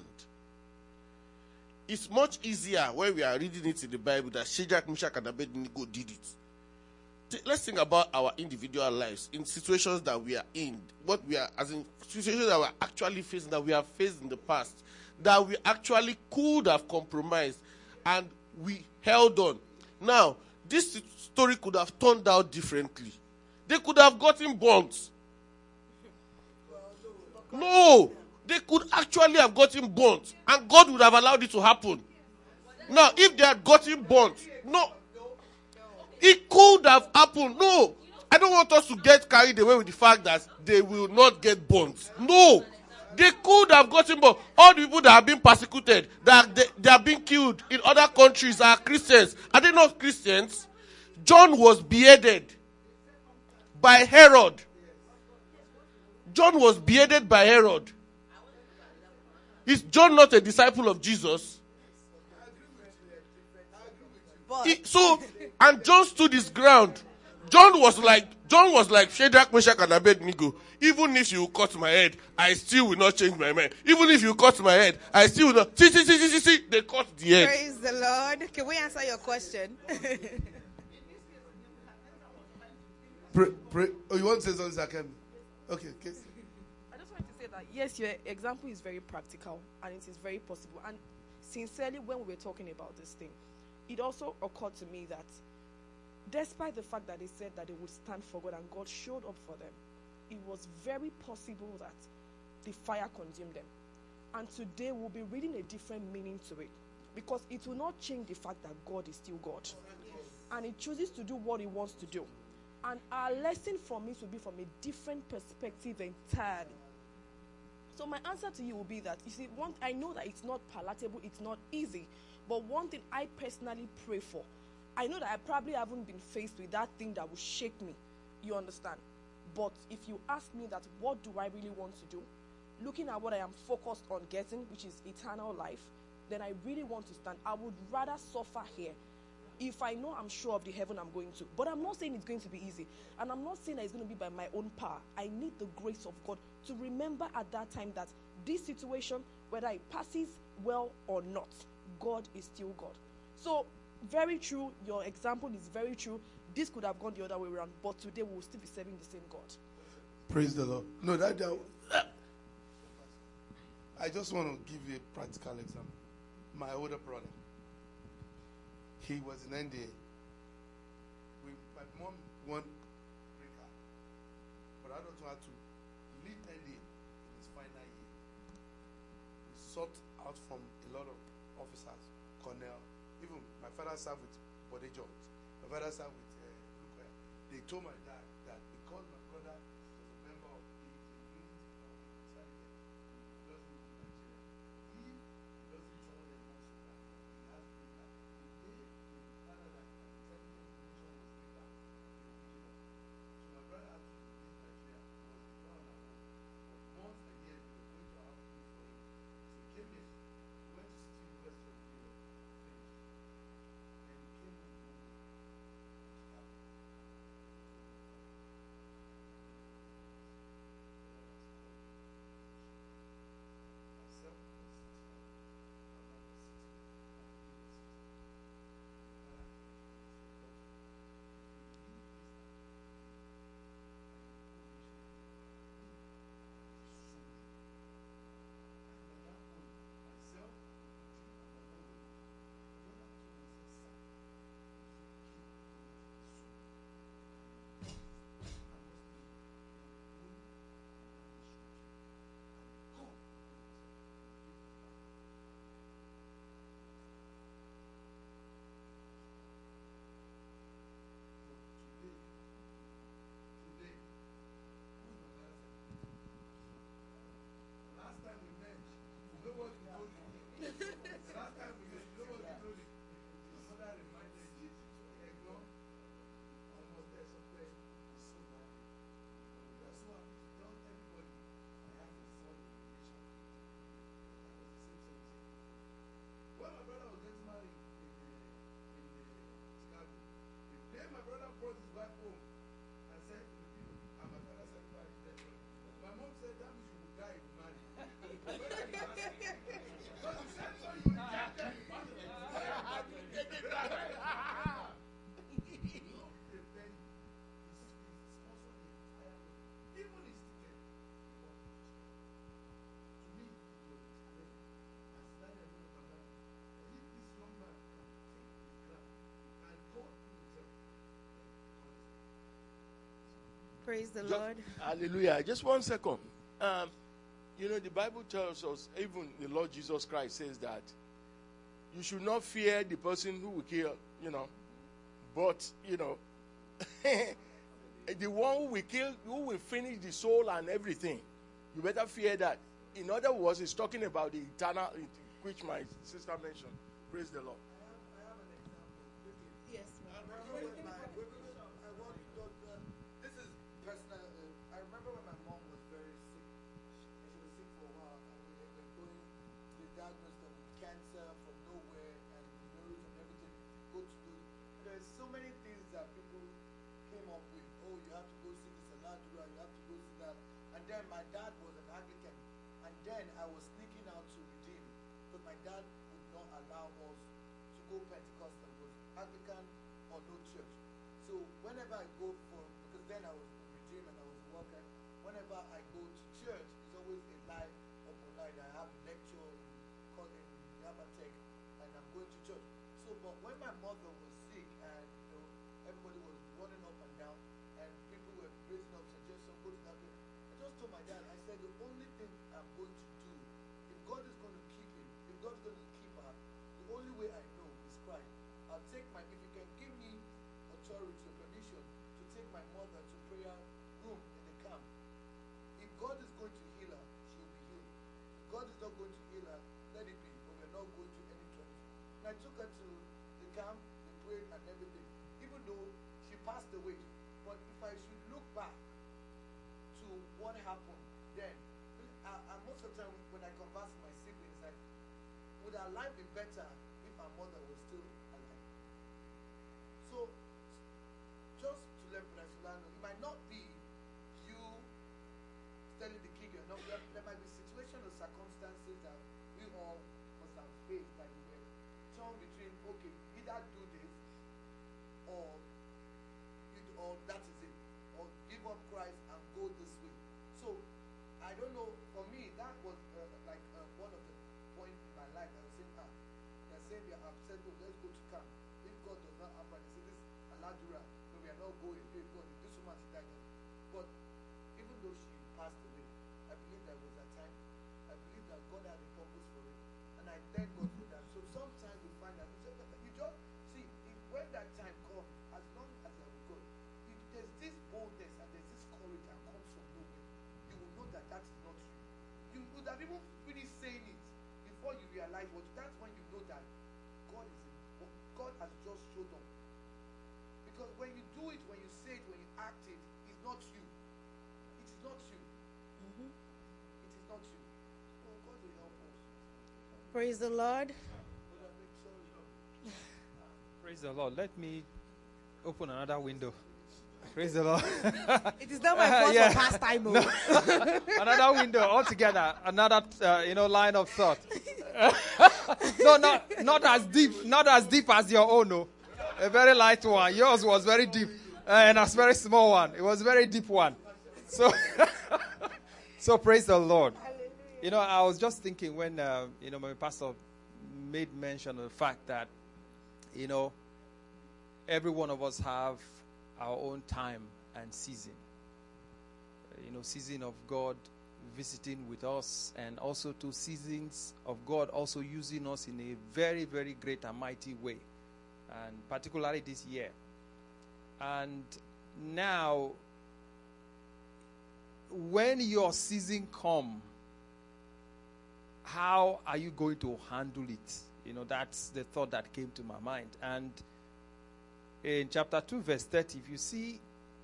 It's much easier when we are reading it in the Bible that Shadrach, Meshach, and Abednego did it. Let's think about our individual lives in situations that we are in, situations that we're actually facing, that we have faced in the past, that we actually could have compromised and we held on. Now, this story could have turned out differently. They could have gotten burnt. No, they could actually have gotten burnt, and God would have allowed it to happen. Now, if they had gotten burnt, no, it could have happened. No, I don't want us to get carried away with the fact that they will not get burnt. No. They could have gotten burnt. All the people that have been persecuted, that they are being killed in other countries are Christians. Are they not Christians? John was beheaded by Herod. John was beheaded by Herod. Is John not a disciple of Jesus? And John stood his ground. John was like Shadrach, Meshach, and Abednego. Even if you cut my head, I still will not change my mind. Even if you cut my head, I still will not. See, they cut the head. Praise the Lord. Can we answer your question? Oh, you want to say something, Zakem? Okay. I just wanted to say that, yes, your example is very practical and it is very possible. And sincerely, when we were talking about this thing, it also occurred to me that despite the fact that they said that they would stand for God and God showed up for them, it was very possible that the fire consumed them. And today we'll be reading a different meaning to it, because it will not change the fact that God is still God. And he chooses to do what he wants to do. And our lesson from it will be from a different perspective entirely. So my answer to you will be that, you see, I know that it's not palatable, it's not easy, but one thing I personally pray for, I know that I probably haven't been faced with that thing that will shake me. You understand? But if you ask me that, what do I really want to do? Looking at what I am focused on getting, which is eternal life, then I really want to stand. I would rather suffer here if I know I'm sure of the heaven I'm going to. But I'm not saying it's going to be easy. And I'm not saying that it's going to be by my own power. I need the grace of God to remember at that time that this situation, whether it passes well or not, God is still God. So, very true. Your example is very true. This could have gone the other way around, but today we will still be serving the same God. Praise the Lord. No, I just want to give you a practical example. My older brother, he was in NDA. My mom wanted to bring her, but I don't know how to leave NDA in his final year. He sought out from a lot of officers, Cornell, even my father served with Bode George. My father served with Lukwaya. They told my dad that because my brother was a member of the youth of the Israeli, he doesn't move to Nigeria. If he doesn't tell them most of that, he has to bring that. The day in Canada, the technical information was laid down, they will give up. So my brother had to leave Nigeria. He was in town at home. For months and years, they were going to have to do for him. So he came here. He went to City University of New York. Finished. Then he came home one day. Praise the Lord. Hallelujah. Just 1 second. The Bible tells us, even the Lord Jesus Christ says that you should not fear the person who will kill, but, the one who will kill, who will finish the soul and everything. You better fear that. In other words, it's talking about the eternal, which my sister mentioned. Praise the Lord. I have an example. Yes. This is personal. I remember when my mom was very sick, and she was sick for a while, and we were going. They diagnosed her with cancer from nowhere, and the nose and everything. There's so many things that people came up with. Oh, you have to go see this Aladura, you have to go see that. And then my dad was an Anglican, and then I was sneaking out to Redeem because my dad would not allow us to go Pentecostal. It was Anglican or no church. So whenever I go because then I was in Redeem and I was a worker, whenever I go to church, it's always a live open night. I have a lecture in Yamatech, and I'm going to church. So, but when my mother was sick and everybody was running up and down, and people were raising up suggestions, go to that place, I just told my dad, I said, the only thing I'm going to do, if God is going to keep him, if God is going to keep her, the only way I know is Christ. I'll take if you can give me authority or permission to take my mother to prayer room in the camp, if God is going to heal her, she will be healed. If God is not going to heal her, let it be, but we're not going to any church. And I took her to the camp, we prayed and everything, even though she passed away. But if I should look back to what happened then, and most of the time when I converse with my siblings, like, would our life be better if our mother was still alive? So, just to let Brother know, it might not be you telling the king, there might be a situation or circumstances that we all must have faced, that we were torn between, okay, either do this or that is it, or give up Christ and go this way. So I don't know. For me, that was one of the points in my life. I was saying, they're saying we are upset. Oh, let's go to camp. If God does not happen, they say this Aladura, no, we are not going. Hey, God, this woman is dying. But even though she passed away, I believe there was a time. I believe that God had a purpose for it, and I thank God for that. So sometimes we find that you just see when that time comes, as long as you are with God, there's this boldness and there's this courage that comes from nowhere. You will know that that is not you. You would have even finished saying it before you realize what. That's when you know that God has just showed up. Because when you do it, when you say it, when you act it, it's not you. It is not you. Mhm. It is not you. So God will help us. Praise the Lord. Praise the Lord. Let me open another window. Praise the Lord. It is not my fault Yeah. for pastime. No. Another window altogether. Another line of thought. No, not as deep as your own. No, a very light one. Yours was very deep, and a very small one. It was a very deep one. So, so praise the Lord. I was just thinking when my pastor made mention of the fact that every one of us have our own time and season. Season of God visiting with us, and also 2 seasons of God also using us in a very, very great and mighty way, and particularly this year. And now, when your season come, how are you going to handle it? That's the thought that came to my mind. And in chapter 2, verse 30, if you see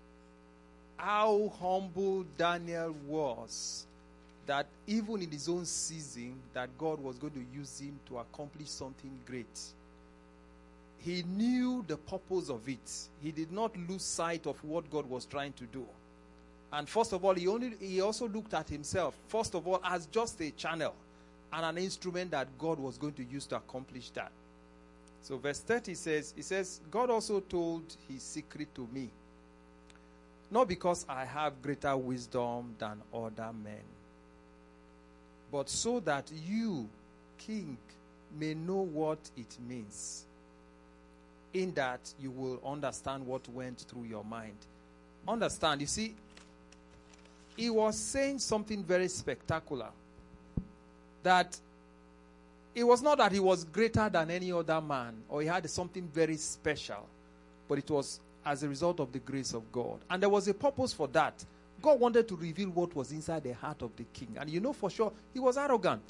how humble Daniel was, that even in his own season, that God was going to use him to accomplish something great. He knew the purpose of it. He did not lose sight of what God was trying to do. And first of all, he also looked at himself, first of all, as just a channel and an instrument that God was going to use to accomplish that. So verse 30 says, God also told his secret to me, not because I have greater wisdom than other men, but so that you, king, may know what it means, in that you will understand what went through your mind. Understand, you see, he was saying something very spectacular, that it was not that he was greater than any other man, or he had something very special, but it was as a result of the grace of God. And there was a purpose for that. God wanted to reveal what was inside the heart of the king. And for sure, he was arrogant.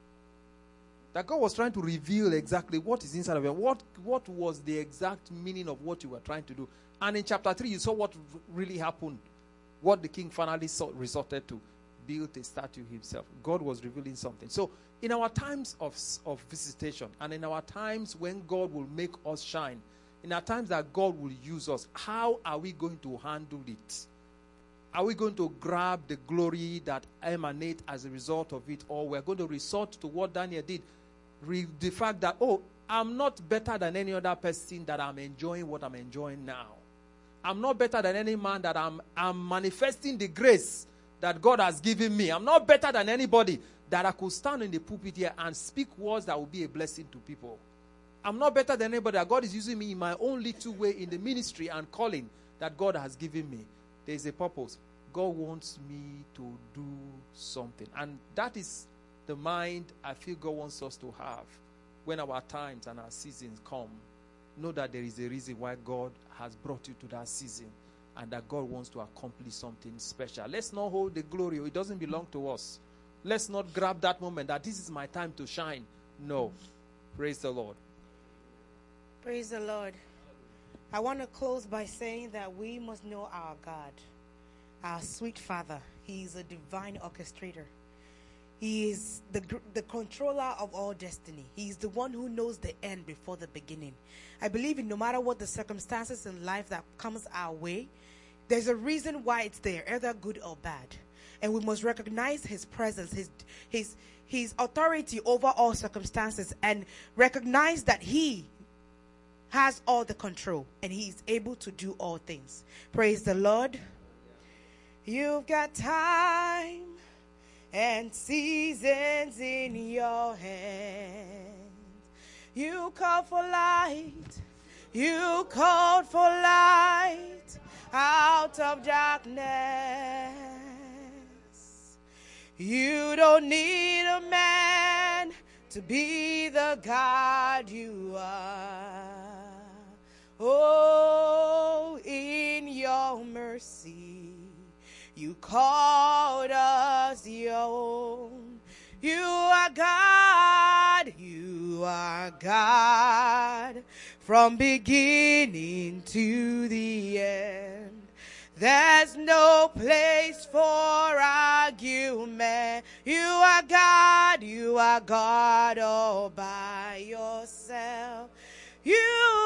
That God was trying to reveal exactly what is inside of him. What was the exact meaning of what you were trying to do. And in chapter 3, you saw what really happened. What the king finally resorted to. Built a statue himself. God was revealing something. So, in our times of visitation, and in our times when God will make us shine, in our times that God will use us, how are we going to handle it? Are we going to grab the glory that emanates as a result of it, or we're going to resort to what Daniel did? The fact that, I'm not better than any other person, that I'm enjoying what I'm enjoying now. I'm not better than any man, that I'm manifesting the grace that God has given me. I'm not better than anybody, that I could stand in the pulpit here and speak words that will be a blessing to people. I'm not better than anybody, that God is using me in my own little way in the ministry and calling that God has given me. There is a purpose. God wants me to do something. And that is the mind I feel God wants us to have when our times and our seasons come. Know that there is a reason why God has brought you to that season, and that God wants to accomplish something special. Let's not hold the glory. It doesn't belong to us. Let's not grab that moment that this is my time to shine. No. Praise the Lord. Praise the Lord. I want to close by saying that we must know our God, our sweet Father. He is a divine orchestrator. He is the controller of all destiny. He is the one who knows the end before the beginning. I believe in no matter what the circumstances in life that comes our way, there's a reason why it's there, either good or bad. And we must recognize his presence, his authority over all circumstances, and recognize that he has all the control and he's able to do all things. Praise the Lord. You've got time and seasons in your hands. You called for light. You called for light out of darkness. You don't need a man to be the God you are. Oh, in your mercy, you called us your own. You are God, you are God, from beginning to the end. There's no place for argument. You are God all by yourself. You